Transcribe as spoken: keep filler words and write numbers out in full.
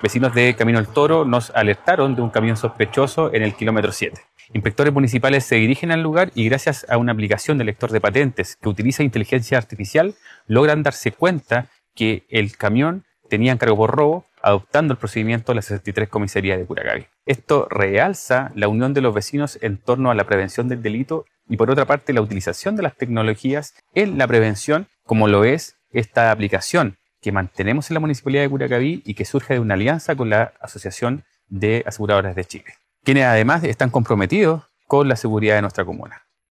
Vecinos de Camino al Toro nos alertaron de un camión sospechoso en el kilómetro siete. Inspectores municipales se dirigen al lugar y gracias a una aplicación de lector de patentes que utiliza inteligencia artificial logran darse cuenta que el camión tenía encargo por robo, adoptando el procedimiento de la sesenta y tres Comisaría de Curacaví. Esto realza la unión de los vecinos en torno a la prevención del delito y por otra parte la utilización de las tecnologías en la prevención, como lo es esta aplicación que mantenemos en la Municipalidad de Curacaví y que surge de una alianza con la Asociación de Aseguradoras de Chile, quienes además están comprometidos con la seguridad de nuestra comuna.